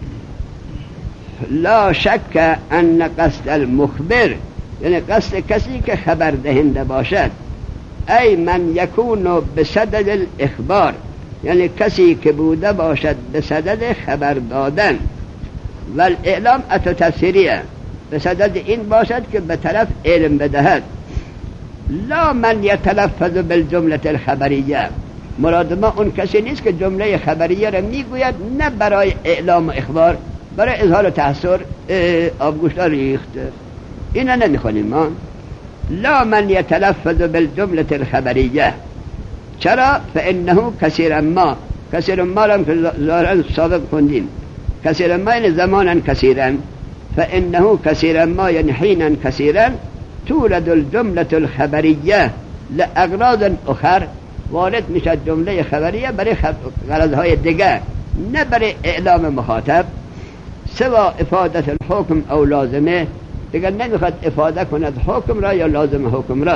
لا شک ان قصد المخبر، یعنی قصد کسی که خبر دهنده باشد، ای من یکون بصدد الاخبار، یعنی کسی که بوده باشد به صدد خبر دادن، و الاعلام اتو تفسیریه، به صدد این باشد که به طرف علم بدهد. لا من یتلفظ بالجمله الخبریه، مراد ما اون کسی نیست که جمله خبریه را میگوید نه برای اعلام و اخبار، برای اظهار تحسر آبگوشتا ریخت، اینا نمیخونیم ما. لا من یتلفظ بالجمله الخبریه، چرا؟ فانه کثیرا ما، کثیرا ما را که ظاهرا سابق خوندیم، کثیرا ما یعنی زمانا کثیرا، فانه کثیرا ما یعنی حینا کثیرا تولد الجمله الخبریه لاغراض اخر، وارد میشد جمله خبریه برای غرضهای دیگه، نه برای اعلام مخاطب. سوا افادت الحکم او لازمه، دیگر نمیخواد افاده کند حکم را یا لازم حکم را،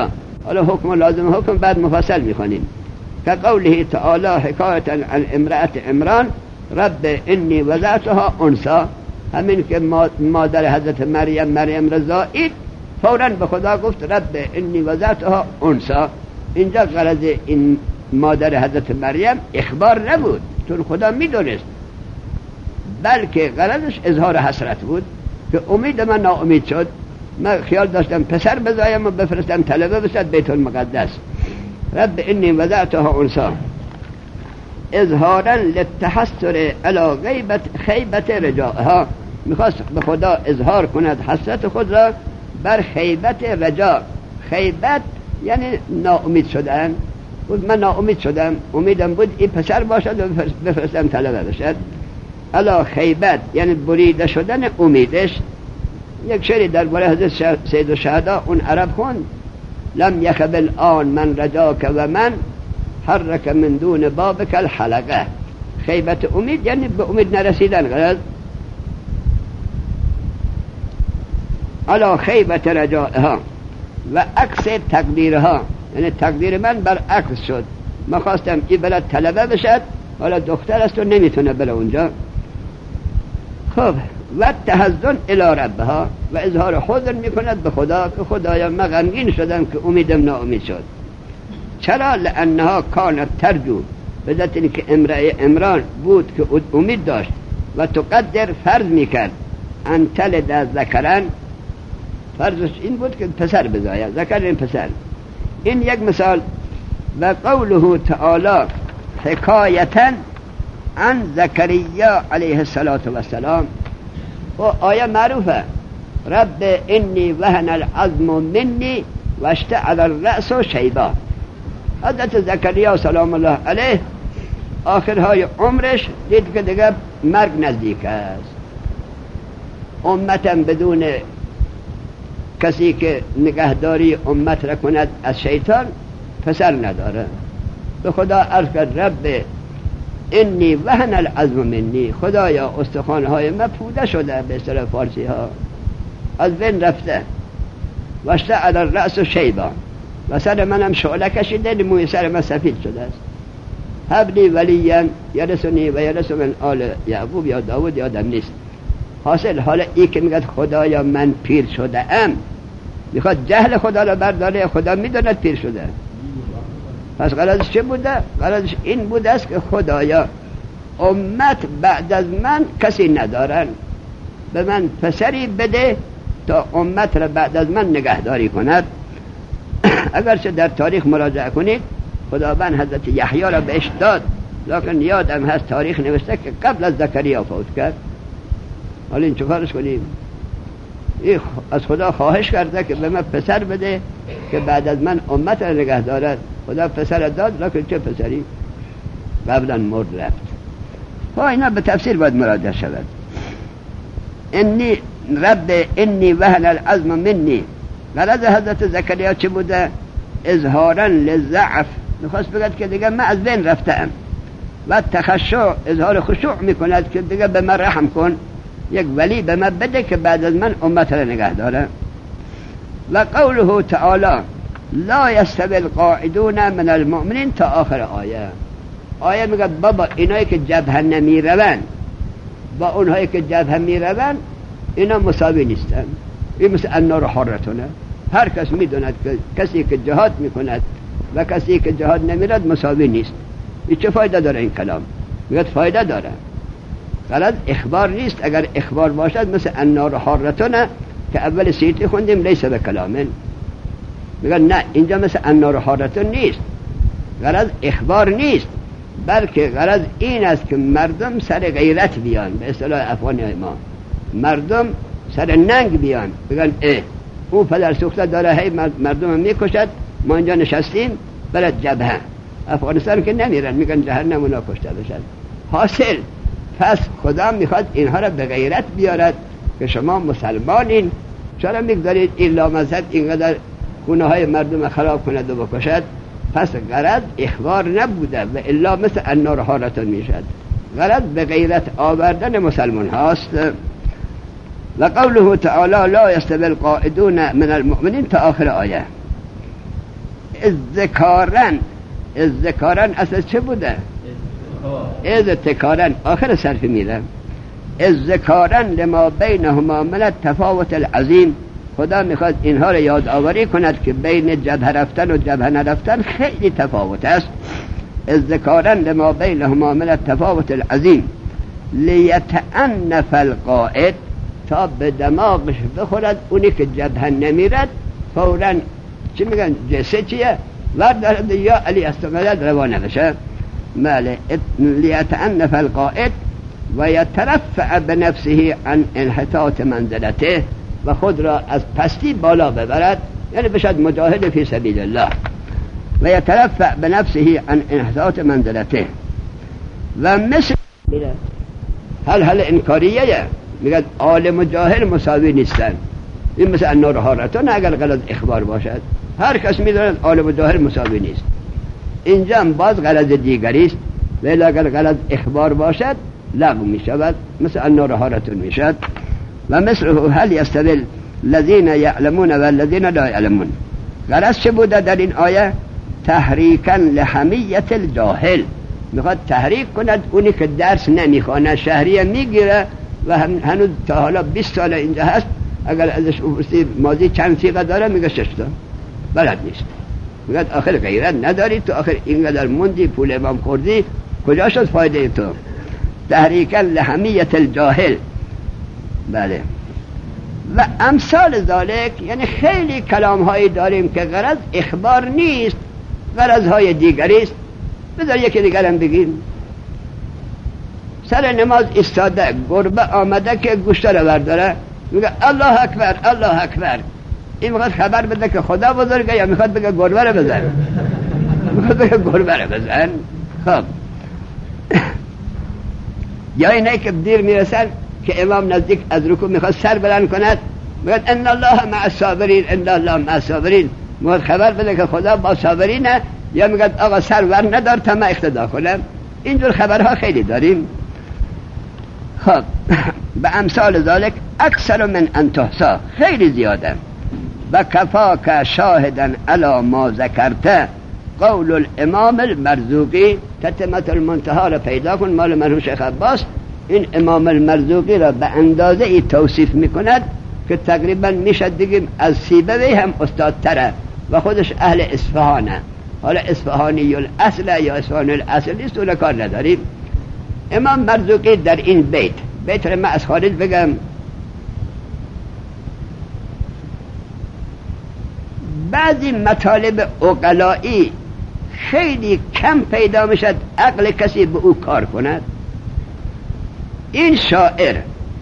حالا حکم لازم حکم بعد مفصل میخوانیم. که قوله تعالی حکایتا عن امرأة عمران رب انی وضعتها انثی، همین که مادر حضرت مریم مریم رضایی فوراً به خدا گفت رب انی وضعتها انثی. اینجا غرض این مادر حضرت مریم اخبار نبود چون خدا میدونست، بلکه غرضش اظهار حسرت بود که امید من ناامید شد. من خیال داشتم پسر بزایم و بفرستم طلبه بشد بیت المقدس. رب انی وضعتها انثی اظهارا للتحسر علی غیبت خیبت رجائها، میخواست به خدا اظهار کند حسرت خود را بر خیبت رجا. خیبت یعنی ناامید شدن. بود من ناامید شدم، امیدم بود این پسر باشد و بفرستم طلبه بشد. علی خیبت یعنی بریده شدن امیدش. یک شعری درباره حضرت سید الشهدا اون عرب خوند: لم یخب الان من رجاک و من حرک من دون بابک الحلقه. خیبت امید یعنی به امید نرسیدن. غرض علی خیبت رجائها و عکس تقدیرها، یعنی تقدیر من برعکس شد. ما خواستم این بلد طلبه بشد، حالا دختر است و نمیتونه بره اونجا. خب و تحزن الی ربها و اظهار حزن میکند به خدا که خدایا من غمگین شدم که امیدم ناامید شد. چرا؟ لانها کانت ترجو، به ذات اینکه امرأة عمران بود که امید داشت و تقدر فرض میکرد ان تلد ذکرن، فرضش این بود که پسر بزاید، ذکر این پسر. این یک مثال. و قوله تعالی حکایتا عن زکریا علیه السلام، و آیه معروفه: رب انی وهن العظم منی و اشتعل الرأس شیبا. حضرت زکریا سلام الله علیه آخرهای عمرش دید که دیگه مرگ نزدیک است. امتم بدون کسی که نگهداری امت را کند از شیطان پسر نداره. به خدا عرض کرد رب انی وهن العظم منی، خدایا استخوان‌های من پوده شده، به اصطلاح فارسی ها از بین رفته. و اشتعل الرأس شیبا، و سر منم شعله کشیده، موی سر من سفید شده است. هب لی ولیا یرثنی و یرث من آل یعقوب یا داود یادم نیست. حاصل حالا ای که میگه خدایا من پیر شده ام، میخواد جهل خدا را برداره. خدا میداند پیر شده. پس غرضش چه بوده؟ غرضش این بوده است که خدایا امت بعد از من کسی ندارن، به من پسری بده تا امت را بعد از من نگهداری کند. اگرچه در تاریخ مراجعه کنید خداوند حضرت یحیی را بهش داد، لکن یادم هست تاریخ نوشته که قبل از زکریا فوت کرد. حالا این چه کارش کنیم؟ این از خدا خواهش کرده که به من پسر بده که بعد از من امت را نگه دارد. خدا پسر داد، لکن چه پسری؟ قبلا مرد رفت. ها اینا به تفسیر باید مراجعه شود. انی رب انی وهن العظم منی، غرض حضرت زکریا چه بوده؟ اظهارا للضعف، میخواست بگد که دیگه من از بین رفتم. و تخشع، اظهار خشوع میکند که دیگه به من رحم کن، یک ولی به من بده که بعد از من امت را نگه داره. و قوله تعالی لا یستوی القاعدون من المؤمنین تا آخر آیه. آیه میگه بابا اینایی که جبهه نمی روند با اونهایی که جبهه می روند اینا مساوی نیستن. این مثل النار حرتونه. هر کس میدوند که کسی که جهاد میکند و کسی که جهاد نمیرد مساوی نیست. این چه فایده داره این کلام؟ میگه فایده داره. غلط اخبار نیست. اگر اخبار باشد مثل النار حرتونه که اول سیتی خوندیم لیس به کلامن. میگه نه، اینجا مثل النار حرتون نیست. غرض اخبار نیست، بلکه غرض این است که مردم سر غیرت بیان. به اصطلاح افغانی ما مردم سر ننگ بیان، بگن اه او پدر سوخته داره هی مردم میکشد، ما اینجا نشستیم برد جبهه. افغانستان که نمیرن، میگن جهنم اونا کشته بشن. حاصل پس خدا میخواد اینها را به غیرت بیارد که شما مسلمانین، چرا میگذارید این لامصب اینقدر خونه های مردم خراب کند و بکشد؟ پس غرض اخبار نبوده و الا مثل النار حارتون میشد. غرض به غیرت آوردن مسلمان هاست. و قوله تعالی لا یستوی القاعدون من المؤمنین تا آخر آیه. ازدکارن. ازدکارن اصلا چه بوده؟ ازدکارن آخر صرف میره. ازدکارن لما بینهما من التفاوت العظیم. خدا میخواد اینها رو یادآوری کند که بین جبهه رفتن و جبهه نرفتن خیلی تفاوت است. ذکارن لما بینهما من التفاوت العظیم لیتعنف القائد، تا به دماغش بخورد اونی که جبهه نمیرد فوراً چی میگن جسه چیه وردارد یا علی استقلال روانه بشه. ماله لیتعنف القائد و یترفع بنفسه عن انحطاط منزلته، و خود را از پستی بالا ببرد، یعنی بشد مجاهد فی سبیل الله. و یترفع بنفسه عن انحطاط منزلته. و مثل هل هل انکاریه میگه عالم و جاهل مساوی نیستن. این مثل انار حارتون اگر غلط اخبار باشد، هر کس میداند عالم و جاهل مساوی نیست. اینجا هم باز غلط دیگری است، ولی اگر غلط اخبار باشد لغو می شود، مثل انار حارتون می شود. و مثل هل یستوی الذین یعلمون و الذین لا یعلمون. غرض چه بوده در این آیه؟ تحریکا لحمیت الجاهل، میخواد تحریک کند اونی که درس نمیخوانه، شهریه میگیره و هنوز تا حالا بیست سال اینجا هست، اگر ازش بپرسی ماضی چند صیغه داره میگه شش تا، بلد نیست. میگه آخر غیرت نداری تو، آخر اینقدر موندی پول امام خوردی، کجا شد فایده تو؟ تحریکا لحمیت الجاهل. بله. و امثال ذالک، یعنی خیلی کلام هایی داریم که غرض اخبار نیست، غرض های دیگری است. بذار یکی دیگر هم بگیم. سر نماز ایستاده، گربه آمده که گوشت رو برداره، میگه الله اکبر الله اکبر. این میخواد خبر بده که خدا بزرگه یا میخواد بگه گربه رو بزن؟ میخواد بگه گربه رو بزن. خب یا اینه که دیر میرسن که امام نزدیک از رکوع میخواد سر بلند کند، میگه ان الله مع الصابرین ان الله مع الصابرین. میخواد خبر بده که خدا با صابرینه، یا میگه آقا سر ور ندار تا من اقتدا کنم. اینجور خبرها خیلی داریم. خب به امثال ذالک اکثر من ان تحصا، خیلی زیاده. و کفاک شاهدا علی ما ذکرته قول الامام المرزوقی. تتمت المنتهى را پیدا کن، مال مرحوم شیخ عباس. این امام المرزوقی را به اندازه ای توصیف میکند که تقریبا میشه دیگه از سیبوی هم استاد تره و خودش اهل اصفهانه. حالا اصفهانی الاصل یا اصفهانی الاصل نیست، اون کار نداریم. امام مرزوقی در این بیت بیت را من از خارج بگم، بعضی مطالب عقلایی خیلی کم پیدا میشد عقل کسی به او کار کند. این شاعر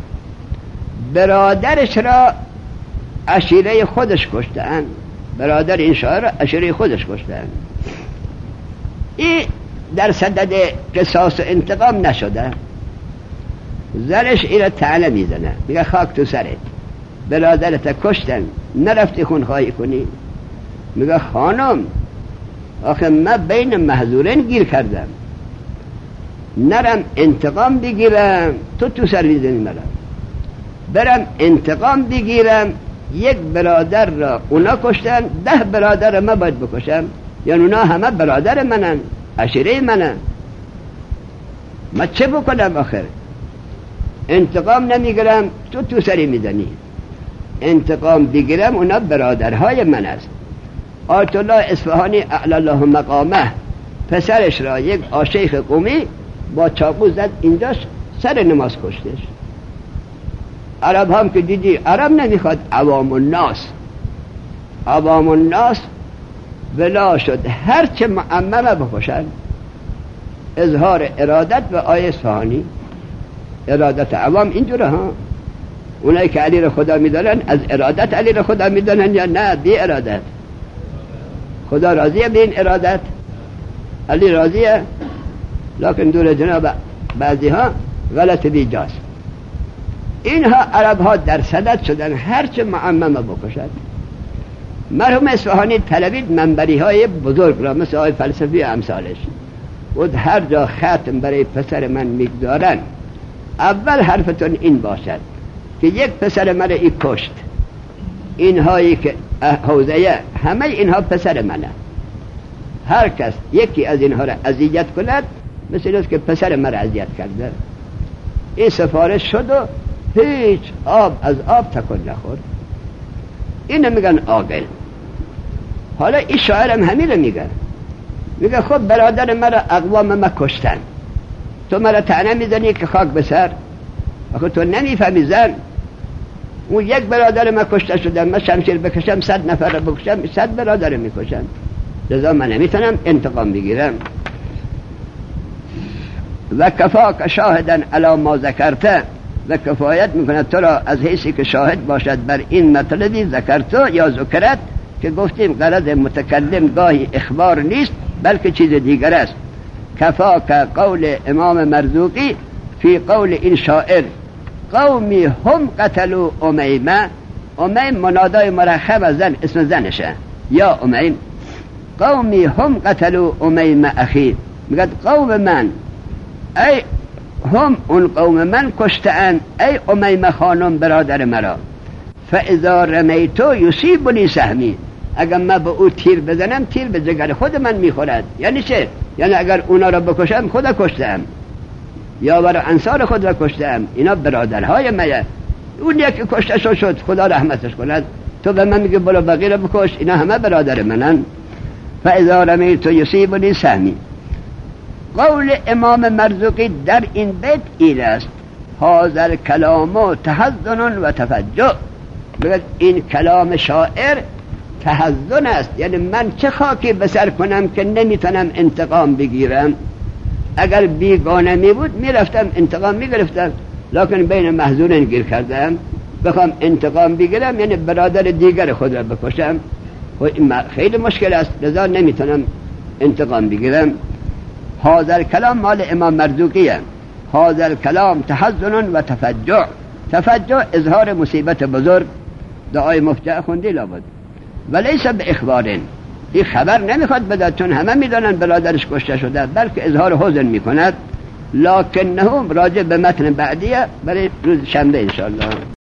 برادرش را عشیره خودش کشتن، برادر این شاعر را عشیره خودش کشتن. این در صدد قصاص و انتقام نشده، زنش این را طعنه میزنه، میگه خاک تو سرت، برادرت کشتن نرفتی خونخواهی کنی. میگه خانم آخه من بین محظورین گیر کردم، نرم انتقام بگیرم تو تو سر میزنی مرم، برم انتقام بگیرم یک برادر را اونا کشتن، ده برادر من باید بکشم، یعنی اونا همه برادر منن، عشیره منن، من چه بکنم آخر؟ انتقام نمیگیرم تو تو سری میزنی، انتقام بگیرم اونا برادرهای من است. آیت الله اصفهانی اعلی الله مقامه پسرش را یک آشیخ قومی با چاقو زد اینجاش، سر نماز کشتش. عرب هم که دیدی، عرب نمیخواد عوام الناس، عوام الناس ولا شد هر چه معممه بکشن. اظهار ارادت به آیه اصفهانی، ارادت عوام اینجوره ها. اونایی که علی را خدا میدانن از ارادت علی را خدا میدانن یا نه بی ارادت؟ خدا راضیه به این ارادت؟ علی راضیه؟ لکن دور جناب بعضی ها غلط بیجاز. اینها عرب ها در صدد شدن هر چه معممه بکشد. مرحوم اصفهانی طلبید منبری های بزرگ را مثل های فلسفی امثالش، و هر جا ختم برای پسر من میگذارن اول حرفتون این باشد که یک پسر من ای کشت، اینهایی که حوزه همه اینها پسر منه، هر کس یکی از اینها را اذیت کند مثل است که پسر مرا اذیت کرده. این سفارش شد و هیچ آب از آب تکون نخورد. اینو میگن عاقل. حالا این شاعرم همین رو میگه، میگه خب برادر مرا اقوام ما کشتن، تو مرا طعنه میزنی که خاک بسر؟ آخه تو نمیفهمی زن، اون یک برادر ما کشته شدن، من شمشیر بکشم صد نفر رو بکشم صد برادر میکشن، لذا من نمیتونم انتقام بگیرم. و کفاک شاهدا علی ما ذکرته، و کفایت میکنه تو را از حیثی که شاهد باشد بر این مطلبی ذکرته یا ذکرت که گفتیم غرض متکلم گاهی اخبار نیست بلکه چیز دیگر است. کفاک قول امام مرزوقی فی قول این شاعر قومی هم قتلوا امیمه. امیم منادای مرخم از زن، اسم زنشه، یا امیم. قومی هم قتلوا امیم اخی، میگه قوم من، ای هم اون قوم من کشتن ای امیم خانم برادر مرا. فاذا رمیتو یصیبنی سهمی، اگر من به او تیر بزنم تیر به جگر خود من میخورد. یعنی چه؟ یعنی اگر اونا را بکشم خدا کشتم یا برای انصار خود را کشتم، اینا برادرهای منه. اون یکی کشته شد شد خدا رحمتش کند، تو به من میگه برو بقیه را بکش، اینا همه برادر منن. فاذا رمیتو یصیبنی سهمی. قول امام مرزوقی در این بیت این است: هذا الکلام تحزن و تفجع. بگه این کلام شاعر تحزن است، یعنی من چه خاکی بسر کنم که نمیتونم انتقام بگیرم. اگر بیگانه می بود میرفتم انتقام میگرفتم، لکن بین محزونین گیر کردم، بخوام انتقام بگیرم یعنی برادر دیگر خود را بکشم، خیلی مشکل است، لذا نمیتونم انتقام بگیرم. هذا الکلام مال امام مرزوقیه. هذا الکلام تحزن و تفجع. تفجع اظهار مصیبت بزرگ، دعای مفجع خوندی لابد. ولیس به اخبارین، این خبر نمیخواد بداد چون همه میدانن برادرش کشته شده، بلکه اظهار حزن میکند. لکنه راجع به متن بعدیه برای روز شنبه انشاءالله.